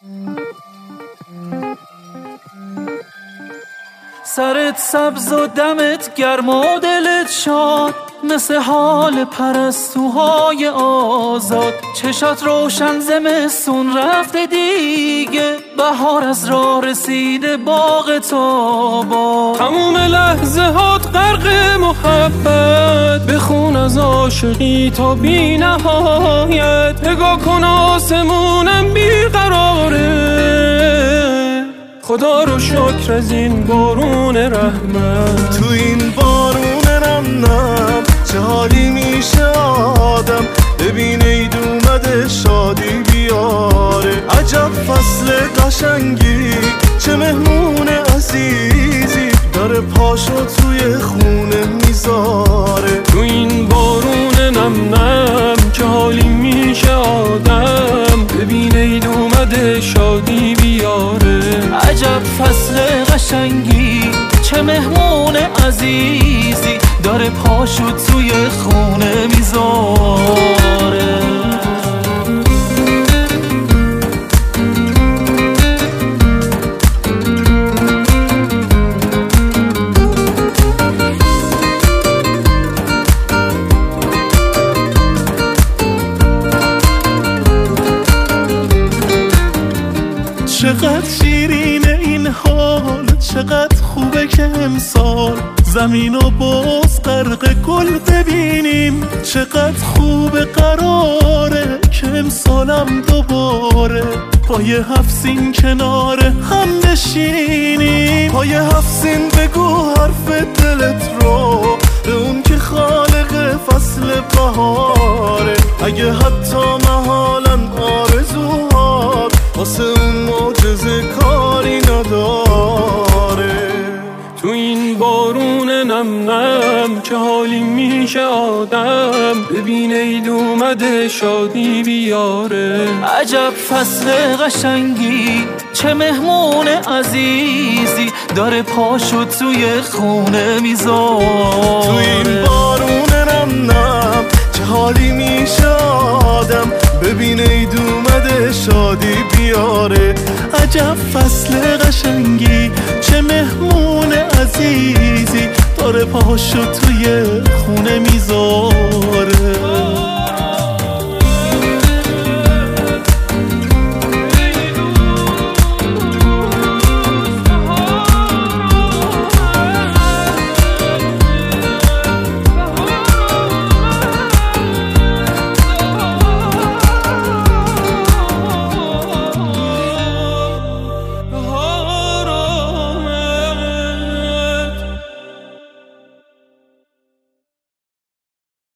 سرت سبز و دمت گرم و دلت شاد، مثل حال پرستوهای آزاد. چشات روشن زمستون رفته دیگه، بهار از راه رسیده باغ تابا. تموم لحظه هات غرق محبت، بخون از عاشقی تا بی نهایت. نگاه کن آسمونم بیقراره، خدا رو شکر از این بارون رحمت. تو این بارون نم چه حالی میشه آدم، ببین عید اومده شادی بیاره. عجب فصل قشنگی، چه مهمون عزیزی، داره پاشو توی خونه میذاره. تو این بارون نم چه حالی میشه آدم، ببین عید اومده شادی بیاره. عجب فصل قشنگی، چه مهمون عزیزی، داره پاشو توی خونه میذاره. چقدر شیرینه این حال، چقدر خوبه که امسال زمین و باز غرق گل ببینیم. چقدر خوبه قراره که امسالم دوباره پای 7 سین کنار هم بشینیم. پای 7 سین بگو حرف دلت رو به اون که خالق فصل بهاره. اگه حتی محالاً آرزوهات واسه اون معجزه کاری نداره. تو این بارون نم چه حالی میشه آدم، ببین عید اومده شادی بیاره. عجب فصل قشنگی، چه مهمون عزیزی، داره پاشو توی خونه میذاره. تو این بارون نم چه حالی میشه آدم، ببین عید اومده شادی بیاره. عجب فصل قشنگی، چه مهمون عزیزی، داره پاشو توی خونه میذاره.